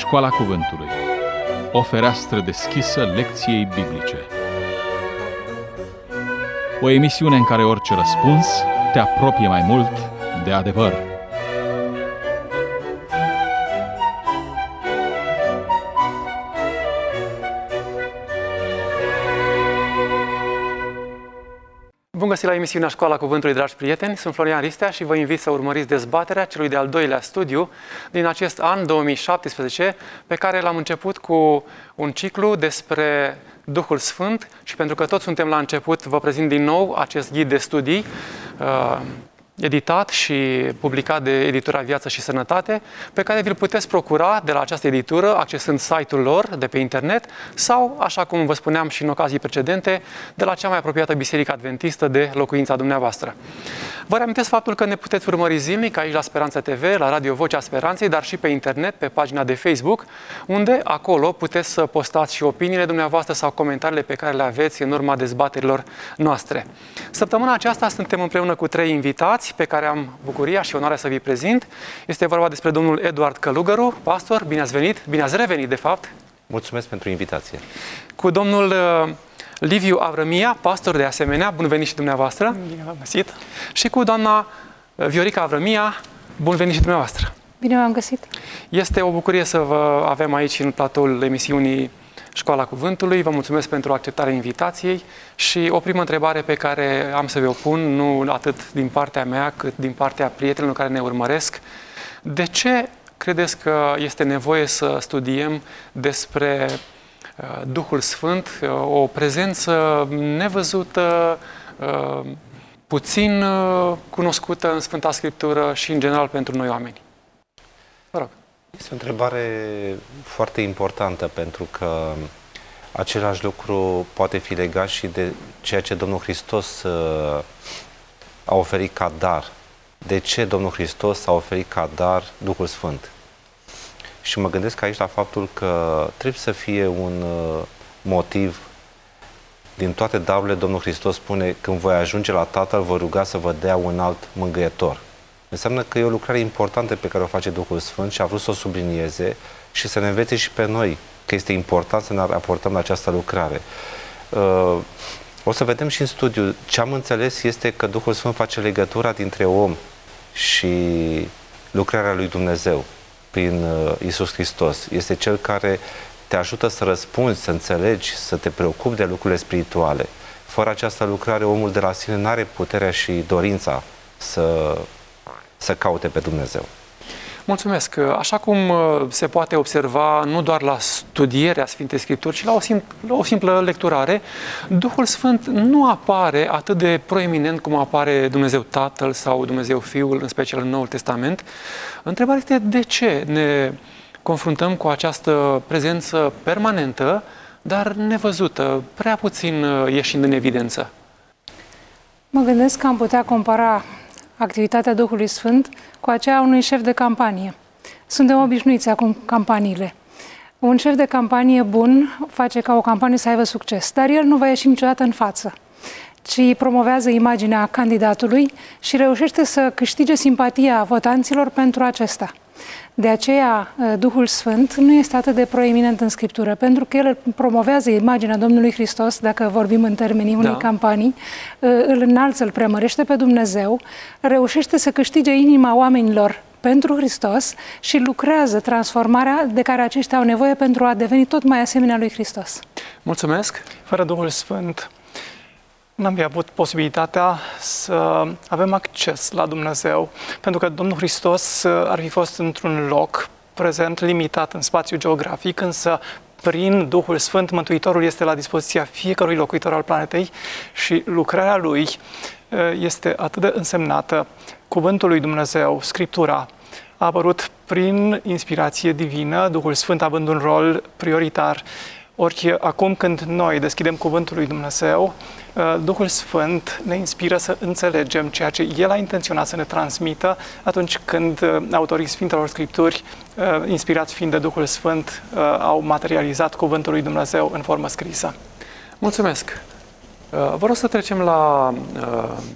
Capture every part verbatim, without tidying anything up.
Școala Cuvântului. O fereastră deschisă lecției biblice. O emisiune în care orice răspuns te apropie mai mult de adevăr. Bun găsit la emisiunea Școala Cuvântului, dragi prieteni! Sunt Florian Ristea și vă invit să urmăriți dezbaterea celui de-al doilea studiu din acest an două mii șaptesprezece, pe care l-am început cu un ciclu despre Duhul Sfânt și pentru că toți suntem la început, vă prezint din nou acest ghid de studii uh, editat și publicat de editura Viață și Sănătate, pe care vi-l puteți procura de la această editură, accesând site-ul lor de pe internet sau, așa cum vă spuneam și în ocazii precedente, de la cea mai apropiată biserică adventistă de locuința dumneavoastră. Vă reamintesc faptul că ne puteți urmări zilnic aici la Speranța T V, la Radio Vocea Speranței, dar și pe internet, pe pagina de Facebook, unde acolo puteți să postați și opiniile dumneavoastră sau comentariile pe care le aveți în urma dezbaterilor noastre. Săptămâna aceasta suntem împreună cu trei invitați pe care am bucuria și onoarea să vi prezint. Este vorba despre domnul Eduard Călugăru, pastor. Bine ați venit, bine ați revenit, de fapt. Mulțumesc pentru invitație. Cu domnul uh, Liviu Avrămia, pastor de asemenea. Bun venit și dumneavoastră. Bine v-am găsit. Și cu doamna Viorica Avrămia. Bun venit și dumneavoastră. Bine v-am găsit. Este o bucurie să vă avem aici în platoul emisiunii Școala Cuvântului. Vă mulțumesc pentru acceptarea invitației și o primă întrebare pe care am să vă o pun, nu atât din partea mea, cât din partea prietenilor care ne urmăresc. De ce credeți că este nevoie să studiem despre uh, Duhul Sfânt, uh, o prezență nevăzută, uh, puțin uh, cunoscută în Sfânta Scriptură și în general pentru noi oameni? Vă rog. Este o întrebare foarte importantă pentru că același lucru poate fi legat și de ceea ce Domnul Hristos uh, a oferit ca dar. De ce Domnul Hristos a oferit ca dar Duhul Sfânt? Și mă gândesc aici la faptul că trebuie să fie un uh, motiv. Din toate darurile, Domnul Hristos spune: când voi ajunge la Tatăl, vă ruga să vă dea un alt mângâietor. Înseamnă că e o lucrare importantă pe care o face Duhul Sfânt și a vrut să o sublinieze și să ne învețe și pe noi că este important să ne raportăm la această lucrare. O să vedem și în studiu. Ce am înțeles este că Duhul Sfânt face legătura dintre om și lucrarea lui Dumnezeu prin Iisus Hristos. Este Cel care te ajută să răspunzi, să înțelegi, să te preocupi de lucrurile spirituale. Fără această lucrare, omul de la sine nu are puterea și dorința să să caute pe Dumnezeu. Mulțumesc! Așa cum se poate observa nu doar la studierea Sfintei Scripturi, ci la o, simpl, la o simplă lecturare, Duhul Sfânt nu apare atât de proeminent cum apare Dumnezeu Tatăl sau Dumnezeu Fiul, în special în Noul Testament. Întrebarea este de ce ne confruntăm cu această prezență permanentă, dar nevăzută, prea puțin ieșind în evidență? Mă gândesc că am putea compara activitatea Duhului Sfânt cu aceea unui șef de campanie. Suntem obișnuiți acum cu campaniile. Un șef de campanie bun face ca o campanie să aibă succes, dar el nu va ieși niciodată în față, ci promovează imaginea candidatului și reușește să câștige simpatia votanților pentru acesta. De aceea, Duhul Sfânt nu este atât de proeminent în Scriptură, pentru că el promovează imaginea Domnului Hristos, dacă vorbim în termenii unei da. campanii, îl înalță, îl preamărește pe Dumnezeu, reușește să câștige inima oamenilor pentru Hristos și lucrează transformarea de care aceștia au nevoie pentru a deveni tot mai asemenea lui Hristos. Mulțumesc! Fără Duhul Sfânt n-am fi avut posibilitatea să avem acces la Dumnezeu, pentru că Domnul Hristos ar fi fost într-un loc prezent, limitat în spațiu geografic, însă prin Duhul Sfânt Mântuitorul este la dispoziția fiecărui locuitor al planetei și lucrarea Lui este atât de însemnată. Cuvântul lui Dumnezeu, Scriptura, a apărut prin inspirație divină, Duhul Sfânt având un rol prioritar. Ori acum când noi deschidem Cuvântul lui Dumnezeu, Duhul Sfânt ne inspiră să înțelegem ceea ce El a intenționat să ne transmită atunci când autorii Sfintelor Scripturi, inspirați fiind de Duhul Sfânt, au materializat Cuvântul lui Dumnezeu în formă scrisă. Mulțumesc! Vă rog să trecem la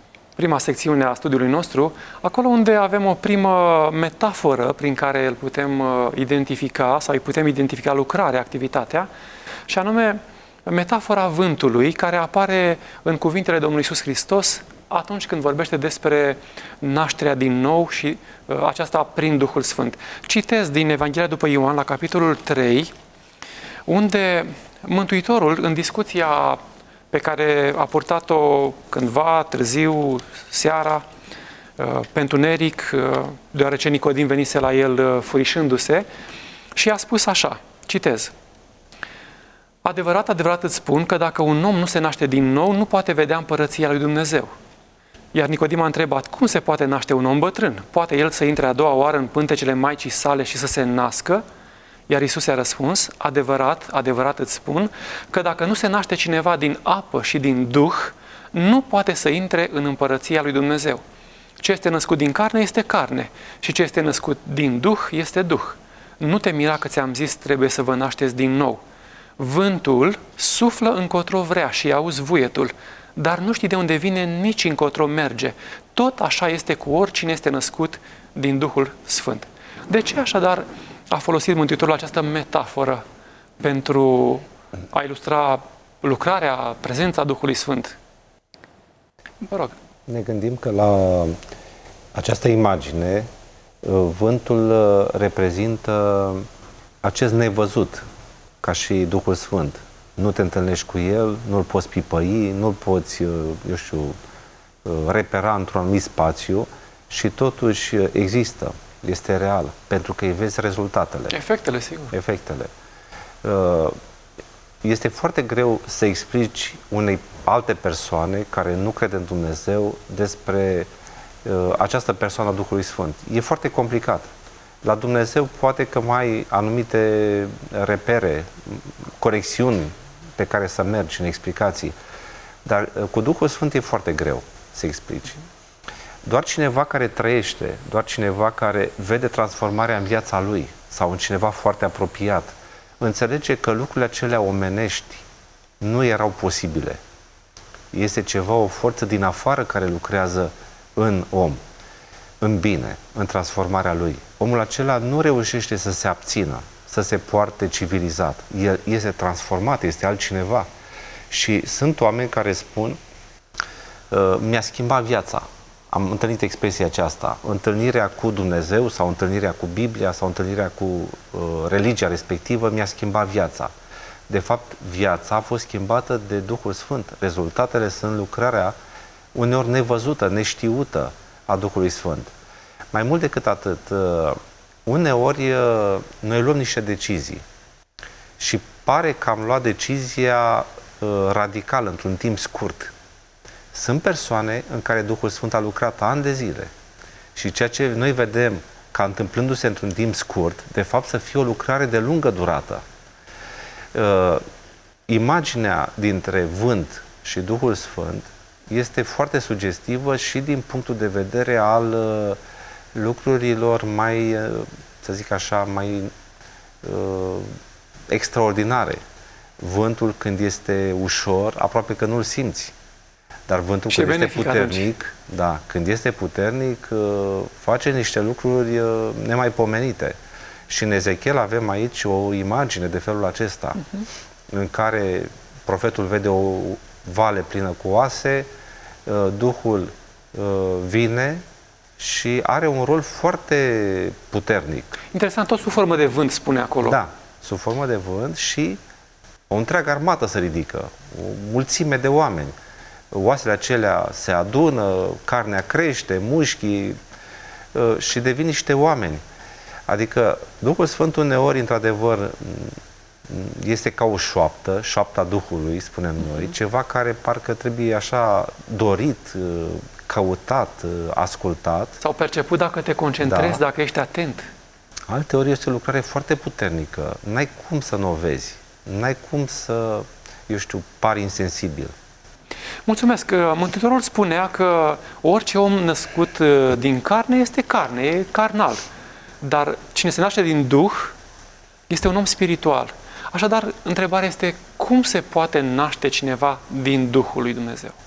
prima secțiune a studiului nostru, acolo unde avem o primă metaforă prin care îl putem identifica sau îi putem identifica lucrarea, activitatea, și anume metafora vântului care apare în cuvintele Domnului Iisus Hristos atunci când vorbește despre nașterea din nou și uh, aceasta prin Duhul Sfânt. Citez din Evanghelia după Ioan la capitolul trei, unde Mântuitorul, în discuția pe care a purtat-o cândva târziu, seara, uh, pe întuneric, uh, deoarece Nicodim venise la el uh, furișându-se, și a spus așa, citez: Adevărat, adevărat îți spun că dacă un om nu se naște din nou, nu poate vedea împărăția lui Dumnezeu. Iar Nicodim a întrebat, cum se poate naște un om bătrân? Poate el să intre a doua oară în pântecele maicii sale și să se nască? Iar Iisus i-a răspuns, adevărat, adevărat îți spun că dacă nu se naște cineva din apă și din Duh, nu poate să intre în împărăția lui Dumnezeu. Ce este născut din carne este carne și ce este născut din Duh este Duh. Nu te mira că ți-am zis trebuie să vă nașteți din nou. Vântul suflă încotro vrea și auzi vuietul, dar nu știi de unde vine, nici încotro merge. Tot așa este cu oricine este născut din Duhul Sfânt. De ce așadar a folosit Mântuitorul această metaforă pentru a ilustra lucrarea, prezența Duhului Sfânt? Vă rog. Ne gândim că la această imagine vântul reprezintă acest nevăzut, ca și Duhul Sfânt. Nu te întâlnești cu El, nu-L poți pipăi, nu-L poți, eu știu, repera într-un anumit spațiu și totuși există, este real, pentru că îi vezi rezultatele. Efectele, sigur. Efectele. Este foarte greu să explici unei alte persoane care nu crede în Dumnezeu despre această persoană a Duhului Sfânt. E foarte complicat. La Dumnezeu poate că mai ai anumite repere, corecțiuni pe care să mergi în explicații, dar cu Duhul Sfânt e foarte greu să explici. Doar cineva care trăiește, doar cineva care vede transformarea în viața lui sau în cineva foarte apropiat, înțelege că lucrurile acelea omenești nu erau posibile. Este ceva, o forță din afară care lucrează în om, în bine, în transformarea lui. Omul acela nu reușește să se abțină, să se poarte civilizat. El este transformat, este altcineva. Și sunt oameni care spun, mi-a schimbat viața. Am întâlnit expresia aceasta. Întâlnirea cu Dumnezeu sau întâlnirea cu Biblia sau întâlnirea cu uh, religia respectivă mi-a schimbat viața. De fapt, viața a fost schimbată de Duhul Sfânt. Rezultatele sunt lucrarea uneori nevăzută, neștiută a Duhului Sfânt. Mai mult decât atât, uneori noi luăm niște decizii și pare că am luat decizia radicală într-un timp scurt. Sunt persoane în care Duhul Sfânt a lucrat ani de zile și ceea ce noi vedem ca întâmplându-se într-un timp scurt, de fapt să fie o lucrare de lungă durată. Imaginea dintre vânt și Duhul Sfânt este foarte sugestivă și din punctul de vedere al uh, lucrurilor mai, uh, să zic așa, mai uh, extraordinare. Vântul când este ușor, aproape că nu-l simți. Dar vântul și când este puternic, da, când este puternic, uh, face niște lucruri uh, nemaipomenite. Și în Ezechiel avem aici o imagine de felul acesta, uh-huh. în care profetul vede o vale plină cu oase, Duhul vine și are un rol foarte puternic. Interesant, tot sub formă de vânt, spune acolo. Da, sub formă de vânt și o întreagă armată se ridică, o mulțime de oameni. Oasele acelea se adună, carnea crește, mușchii și devin niște oameni. Adică Duhul Sfânt uneori, într-adevăr, este ca o șoaptă, șoapta Duhului, spunem noi, uh-huh. ceva care parcă trebuie așa dorit, căutat, ascultat. Sau perceput dacă te concentrezi, da. Dacă ești atent. Alteori este o lucrare foarte puternică. N-ai cum să nu o vezi. N-ai cum să, eu știu, pari insensibil. Mulțumesc. Mântuitorul spunea că orice om născut din carne este carne, e carnal. Dar cine se naște din Duh este un om spiritual. Așadar, întrebarea este, cum se poate naște cineva din Duhul lui Dumnezeu?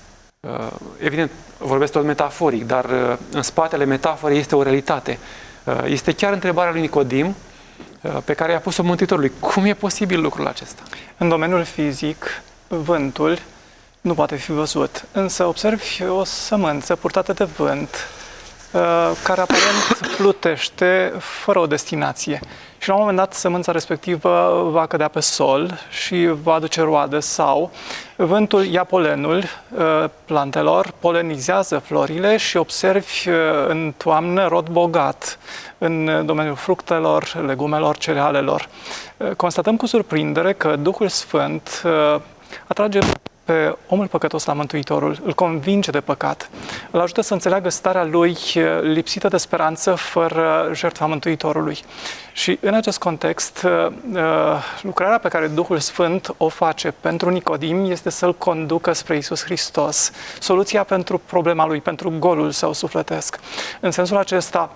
Evident, vorbesc tot metaforic, dar în spatele metaforei este o realitate. Este chiar întrebarea lui Nicodim pe care i-a pus-o Mântuitorului. Cum e posibil lucrul acesta? În domeniul fizic, vântul nu poate fi văzut, însă observi o sămânță purtată de vânt care aparent plutește fără o destinație. Și la un moment dat sămânța respectivă va cădea pe sol și va aduce roade sau vântul ia polenul plantelor, polenizează florile și observi în toamnă rod bogat în domeniul fructelor, legumelor, cerealelor. Constatăm cu surprindere că Duhul Sfânt atrage pe omul păcătos la Mântuitorul, îl convinge de păcat, îl ajută să înțeleagă starea lui lipsită de speranță fără jertfa Mântuitorului. Și în acest context, lucrarea pe care Duhul Sfânt o face pentru Nicodim este să-l conducă spre Iisus Hristos, soluția pentru problema lui, pentru golul său sufletesc. În sensul acesta,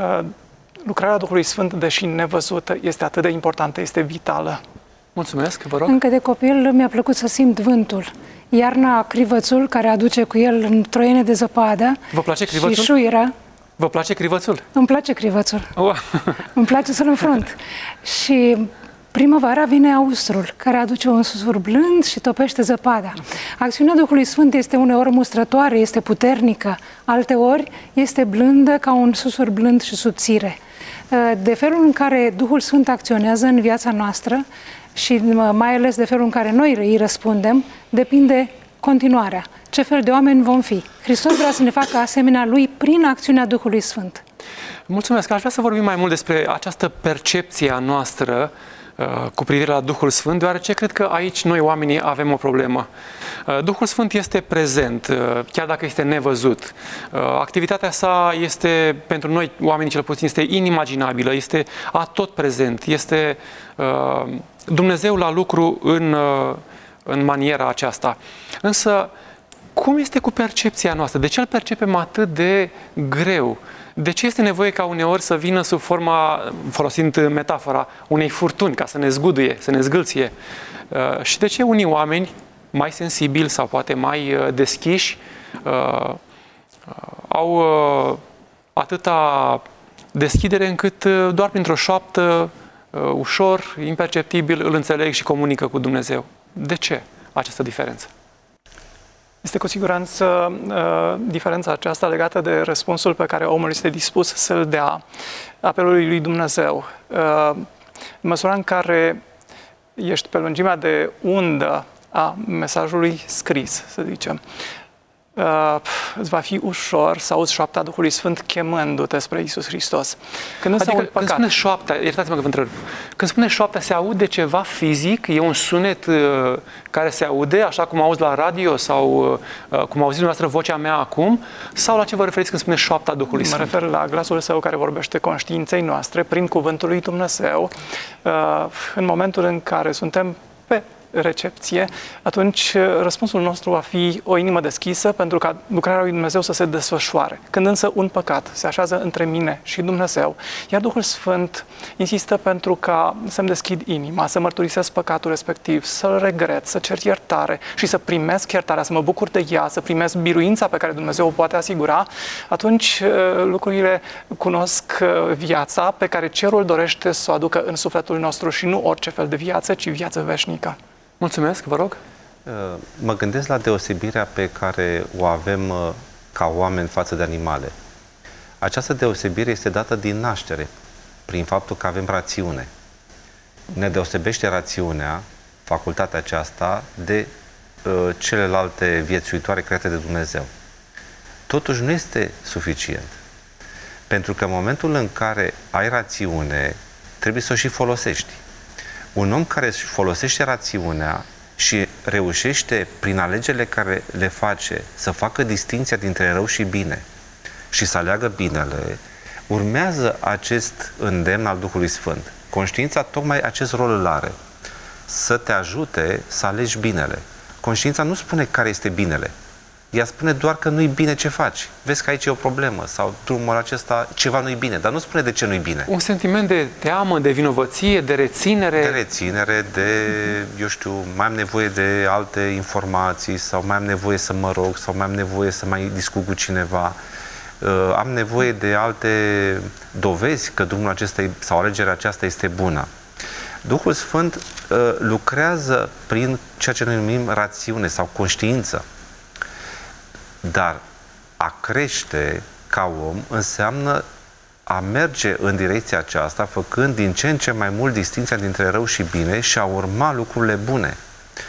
lucrarea Duhului Sfânt, deși nevăzută, este atât de importantă, este vitală. Mulțumesc, vă rog. Încă de copil mi-a plăcut să simt vântul. Iarna, crivățul, care aduce cu el în troiene de zăpadă. Vă place crivățul? Și șuiera. Vă place crivățul? Îmi place crivățul. Oh. Îmi place să-l înfrunt. Și primăvara vine austrul, care aduce un susur blând și topește zăpada. Acțiunea Duhului Sfânt este uneori mustrătoare, este puternică, alteori este blândă ca un susur blând și subțire. De felul în care Duhul Sfânt acționează în viața noastră și mai ales de felul în care noi îi răspundem, depinde continuarea. Ce fel de oameni vom fi? Hristos vrea să ne facă asemenea Lui prin acțiunea Duhului Sfânt. Mulțumesc! Aș vrea să vorbim mai mult despre această percepție a noastră cu privire la Duhul Sfânt, deoarece cred că aici noi oamenii avem o problemă. Duhul Sfânt este prezent, chiar dacă este nevăzut. Activitatea sa este, pentru noi oamenii cel puțin, este inimaginabilă, este atot prezent, este Dumnezeu la lucru în, în maniera aceasta. Însă, cum este cu percepția noastră? De ce îl percepem atât de greu? De ce este nevoie ca uneori să vină sub forma, folosind metafora, unei furtuni, ca să ne zguduie, să ne zgâlție? Uh, și de ce unii oameni mai sensibili sau poate mai uh, deschiși uh, uh, au uh, atâta deschidere încât uh, doar printr-o șoaptă, uh, ușor, imperceptibil, îl înțeleg și comunică cu Dumnezeu? De ce această diferență? Este cu siguranță uh, diferența aceasta legată de răspunsul pe care omul este dispus să-l dea apelului lui Dumnezeu. Uh, în măsura în care ești pe lungimea de undă a mesajului scris, să zicem, uh, îți va fi ușor să auzi șoapta Duhului Sfânt chemându-te spre Iisus Hristos. Când însă adică, un păcat... când spune șoapta, iertați-mă că vă întreb, când spune șoapta, se aude ceva fizic? E un sunet uh, care se aude, așa cum auzi la radio sau uh, cum auziți dumneavoastră vocea mea acum? Sau la ce vă referiți când spune șoapta Duhului Sfânt? Mă refer la glasul său care vorbește conștiinței noastre prin cuvântul lui Dumnezeu, uh, în momentul în care suntem pe recepție, atunci răspunsul nostru va fi o inimă deschisă pentru ca lucrarea lui Dumnezeu să se desfășoare. Când însă un păcat se așează între mine și Dumnezeu, iar Duhul Sfânt insistă pentru ca să-mi deschid inima, să mărturisesc păcatul respectiv, să-l regret, să cer iertare și să primesc iertarea, să mă bucur de ea, să primesc biruința pe care Dumnezeu o poate asigura, atunci lucrurile cunosc viața pe care cerul dorește să o aducă în sufletul nostru și nu orice fel de viață, ci viață veșnică. Mulțumesc, vă rog. Mă gândesc la deosebirea pe care o avem ca oameni față de animale. Această deosebire este dată din naștere, prin faptul că avem rațiune. Ne deosebește rațiunea, facultatea aceasta, de uh, celelalte viețuitoare create de Dumnezeu. Totuși nu este suficient. Pentru că în momentul în care ai rațiune, trebuie să o și folosești. Un om care își folosește rațiunea și reușește, prin alegerile care le face, să facă distinția dintre rău și bine și să aleagă binele, urmează acest îndemn al Duhului Sfânt. Conștiința tocmai acest rol îl are, să te ajute să alegi binele. Conștiința nu spune care este binele, Ea spune doar că nu-i bine ce faci. Vezi că aici e o problemă sau drumul acesta, ceva nu-i bine, dar nu spune de ce nu-i bine. Un sentiment de teamă, de vinovăție, de reținere. De reținere, de, eu știu, mai am nevoie de alte informații sau mai am nevoie să mă rog sau mai am nevoie să mai discut cu cineva. Uh, am nevoie de alte dovezi că drumul acesta sau alegerea aceasta este bună. Duhul Sfânt uh, lucrează prin ceea ce noi numim rațiune sau conștiință. Dar a crește ca om înseamnă a merge în direcția aceasta, făcând din ce în ce mai mult distinția dintre rău și bine și a urma lucrurile bune.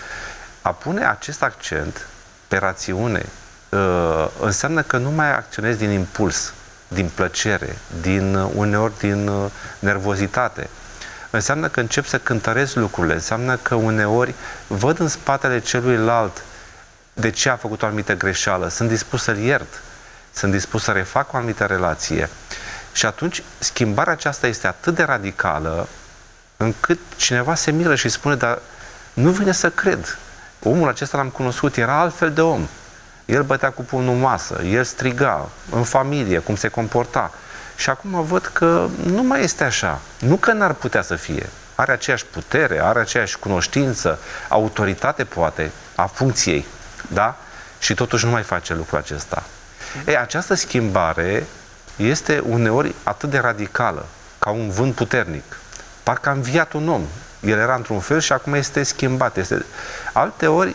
A pune acest accent pe rațiune uh, înseamnă că nu mai acționezi din impuls, din plăcere, din, uneori din uh, nervozitate. Înseamnă că încep să cântărezi lucrurile, înseamnă că uneori văd în spatele celuilalt de ce a făcut o anumită greșeală, sunt dispus să-l iert, sunt dispus să refac o anumită relație. Și atunci schimbarea aceasta este atât de radicală încât cineva se miră și spune, dar nu vine să cred. Omul acesta l-am cunoscut, era altfel de om. El bătea cu pumnul în masă, el striga în familie, cum se comporta. Și acum văd că nu mai este așa. Nu că n-ar putea să fie. Are aceeași putere, are aceeași cunoștință, autoritate poate, a funcției. Da? Și totuși nu mai face lucrul acesta. Ei, această schimbare este uneori atât de radicală, ca un vânt puternic. Parcă a înviat un om. El era într-un fel și acum este schimbat. Este... Alteori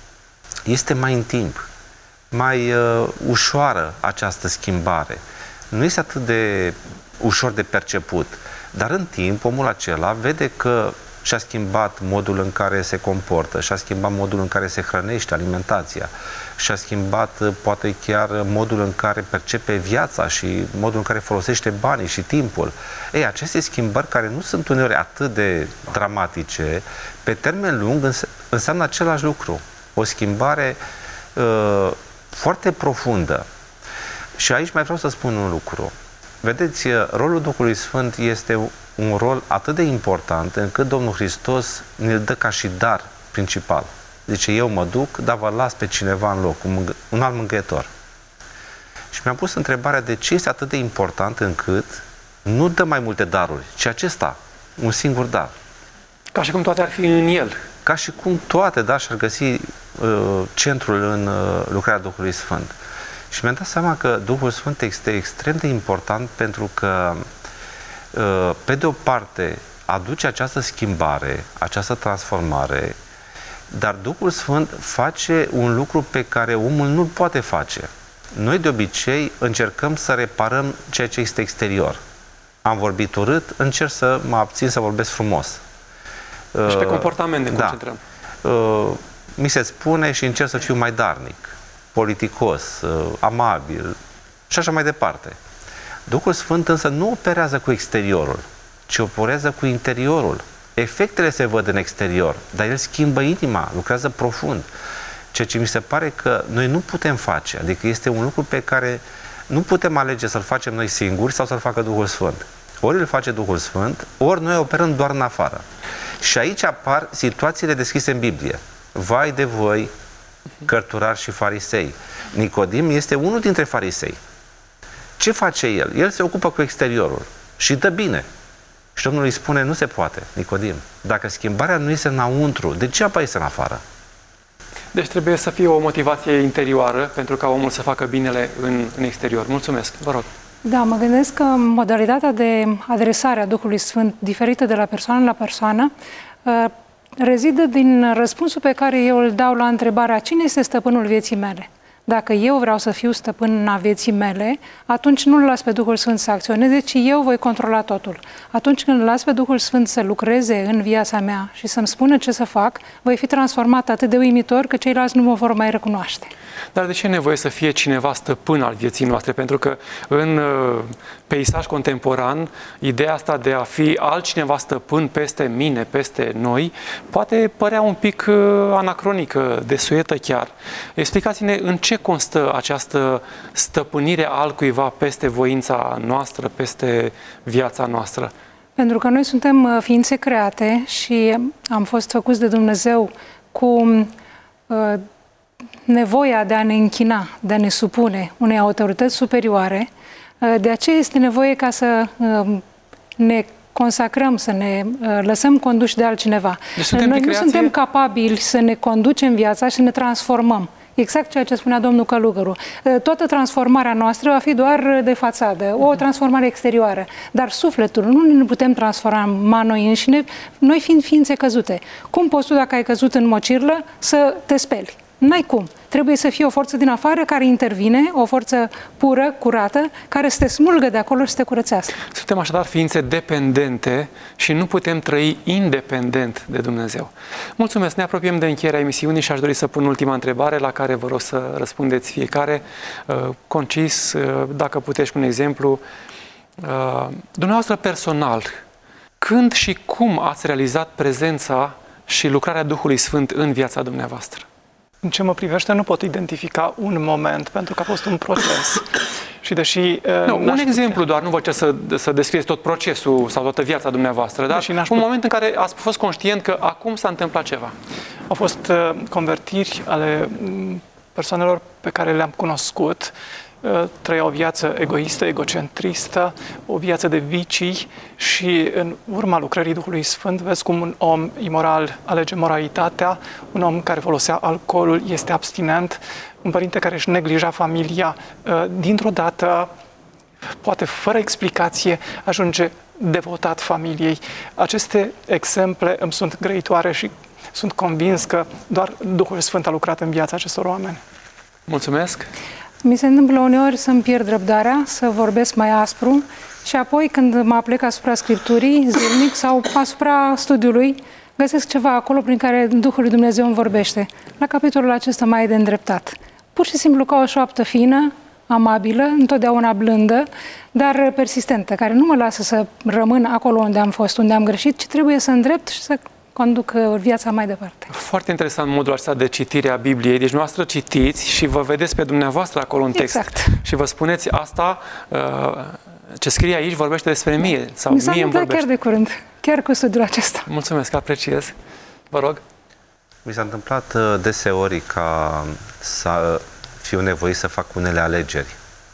este mai în timp, mai uh, ușoară această schimbare. Nu este atât de ușor de perceput, dar în timp omul acela vede că și-a schimbat modul în care se comportă, și-a schimbat modul în care se hrănește, alimentația, și-a schimbat poate chiar modul în care percepe viața și modul în care folosește banii și timpul. Ei, aceste schimbări care nu sunt uneori atât de dramatice, pe termen lung înseamnă același lucru. O schimbare uh, foarte profundă. Și aici mai vreau să spun un lucru. Vedeți, rolul Duhului Sfânt este un rol atât de important încât Domnul Hristos ne-l dă ca și dar principal. Zice, eu mă duc, dar vă las pe cineva în loc, un, un alt mângâietor. Și mi-am pus întrebarea de ce este atât de important încât nu dă mai multe daruri, ci acesta, un singur dar. Ca și cum toate ar fi în el. Ca și cum toate, da, și-ar găsi uh, centrul în uh, lucrarea Duhului Sfânt. Și mi-am dat seama că Duhul Sfânt este extrem de important pentru că pe de o parte aduce această schimbare, această transformare, dar Duhul Sfânt face un lucru pe care omul nu-l poate face. Noi de obicei încercăm să reparăm ceea ce este exterior. Am vorbit urât, încerc să mă abțin să vorbesc frumos. Și pe comportament ne concentrăm. Da. Mi se spune și încerc să fiu mai darnic, politicos, amabil și așa mai departe. Duhul Sfânt însă nu operează cu exteriorul, ci operează cu interiorul. Efectele se văd în exterior, dar el schimbă inima, lucrează profund. Ceea ce mi se pare că noi nu putem face, adică este un lucru pe care nu putem alege să-l facem noi singuri sau să-l facă Duhul Sfânt. Ori îl face Duhul Sfânt, ori noi operăm doar în afară. Și aici apar situațiile descrise în Biblie. Vai de voi, cărturari și farisei. Nicodim este unul dintre farisei. Ce face el? El se ocupă cu exteriorul și dă bine. Și Domnul îi spune, nu se poate, Nicodim. Dacă schimbarea nu este înăuntru, degeaba este în afară. Deci trebuie să fie o motivație interioară pentru ca omul să facă binele în, în exterior. Mulțumesc, vă rog. Da, mă gândesc că modalitatea de adresare a Duhului Sfânt, diferită de la persoană la persoană, rezidă din răspunsul pe care eu îl dau la întrebarea cine este stăpânul vieții mele. Dacă eu vreau să fiu stăpân a vieții mele, atunci nu-L las pe Duhul Sfânt să acționeze, ci eu voi controla totul. Atunci când îl las pe Duhul Sfânt să lucreze în viața mea și să-mi spună ce să fac, voi fi transformat atât de uimitor că ceilalți nu mă vor mai recunoaște. Dar de ce e nevoie să fie cineva stăpân al vieții noastre? Pentru că în uh, peisaj contemporan, ideea asta de a fi altcineva stăpân peste mine, peste noi, poate părea un pic uh, anacronică, desuietă chiar. Explicați-ne în ce constă această stăpânire altcuiva peste voința noastră, peste viața noastră? Pentru că noi suntem ființe create și am fost făcuți de Dumnezeu cu uh, nevoia de a ne închina, de a ne supune unei autorități superioare. De aceea este nevoie ca să ne consacrăm, să ne lăsăm conduși de altcineva. Deci Noi nu suntem capabili să ne conducem viața și să ne transformăm. Exact ceea ce spunea domnul Călugăru. Toată transformarea noastră va fi doar de fațadă, o transformare exterioară. Dar sufletul nu ne putem transforma noi înșine, noi fiind ființe căzute. Cum poți tu, dacă ai căzut în mocirlă, să te speli? N-ai cum. Trebuie să fie o forță din afară care intervine, o forță pură, curată, care să te smulgă de acolo și să te curățească. Suntem așadar ființe dependente și nu putem trăi independent de Dumnezeu. Mulțumesc! Ne apropiem de încheierea emisiunii și aș dori să pun ultima întrebare la care vă rog să răspundeți fiecare, concis, dacă puteți un exemplu. Dumneavoastră personal, când și cum ați realizat prezența și lucrarea Duhului Sfânt în viața dumneavoastră? În ce mă privește, nu pot identifica un moment, pentru că a fost un proces. Și deși... Nu, un exemplu doar, nu vă cer să, să descrieți tot procesul sau toată viața dumneavoastră, dar un moment în care ați fost conștient că acum s-a întâmplat ceva. Au fost uh, convertiri ale persoanelor pe care le-am cunoscut, uh, trăiau o viață egoistă, egocentristă, o viață de vicii și în urma lucrării Duhului Sfânt vezi cum un om imoral alege moralitatea, un om care folosea alcoolul este abstinent, un părinte care își neglija familia, uh, dintr-o dată, poate fără explicație, ajunge devotat familiei. Aceste exemple îmi sunt grăitoare și sunt convins că doar Duhul Sfânt a lucrat în viața acestor oameni. Mulțumesc! Mi se întâmplă uneori să-mi pierd răbdarea, să vorbesc mai aspru și apoi când mă aplec asupra Scripturii zilnic sau asupra studiului, găsesc ceva acolo prin care Duhul lui Dumnezeu îmi vorbește. La capitolul acesta mai e de îndreptat. Pur și simplu ca o șoaptă fină, amabilă, întotdeauna blândă, dar persistentă, care nu mă lasă să rămân acolo unde am fost, unde am greșit, ci trebuie să îndrept și să conduc viața mai departe. Foarte interesant modul acesta de citire a Bibliei. Deci noastră citiți și vă vedeți pe dumneavoastră acolo în text. Exact. Și vă spuneți asta, ce scrie aici vorbește despre mine. Sau Mi s-a mie îmi întâmplat vorbește. chiar de curând, chiar cu studiul acesta. Mulțumesc, apreciez. Vă rog. Mi s-a întâmplat deseori ca să fiu nevoit să fac unele alegeri.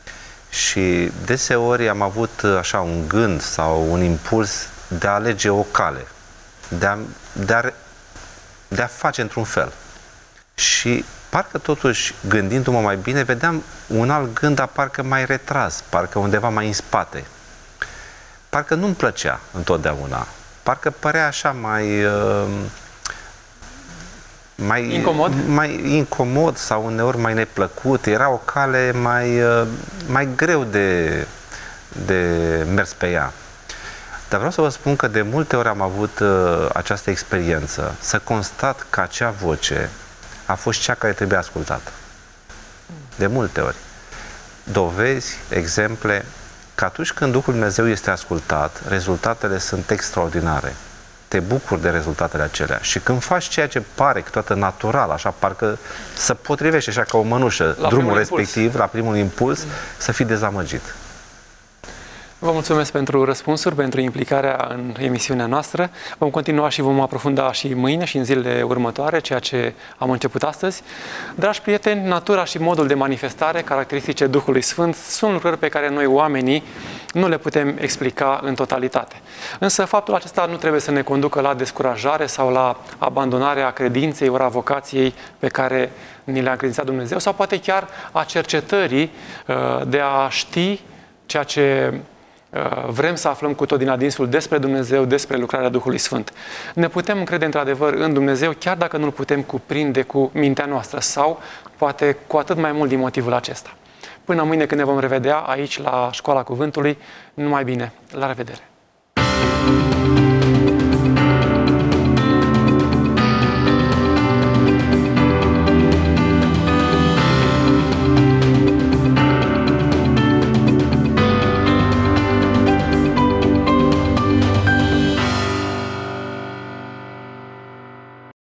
Și deseori am avut așa un gând sau un impuls de a alege o cale, de a, de a, de a face într-un fel. Și parcă totuși, gândindu-mă mai bine, vedeam un alt gând, dar parcă mai retras, parcă undeva mai în spate. Parcă nu-mi plăcea întotdeauna. Parcă părea așa mai... Uh, mai incomod? mai incomod sau uneori mai neplăcut. Era o cale mai, mai greu de, de mers pe ea. Dar vreau să vă spun că de multe ori am avut uh, această experiență, să constat că acea voce a fost cea care trebuie ascultată. De multe ori. Dovezi, exemple, că atunci când Duhul Dumnezeu este ascultat, rezultatele sunt extraordinare. Te bucuri de rezultatele acelea. Și când faci ceea ce pare câteodată natural, așa, parcă să potrivește așa ca o mănușă la drumul respectiv, impuls. la primul impuls, mm. să fii dezamăgit. Vă mulțumesc pentru răspunsuri, pentru implicarea în emisiunea noastră. Vom continua și vom aprofunda și mâine și în zilele următoare ceea ce am început astăzi. Dragi prieteni, natura și modul de manifestare caracteristice Duhului Sfânt sunt lucruri pe care noi, oamenii, nu le putem explica în totalitate. Însă faptul acesta nu trebuie să ne conducă la descurajare sau la abandonarea credinței, ori a vocației pe care ni le-a încredințat Dumnezeu, sau poate chiar a cercetării de a ști ceea ce vrem să aflăm cu tot din adinsul despre Dumnezeu, despre lucrarea Duhului Sfânt. Ne putem încrede într-adevăr în Dumnezeu, chiar dacă nu-L putem cuprinde cu mintea noastră sau poate cu atât mai mult din motivul acesta. Până mâine când ne vom revedea aici la Școala Cuvântului, numai bine. La revedere!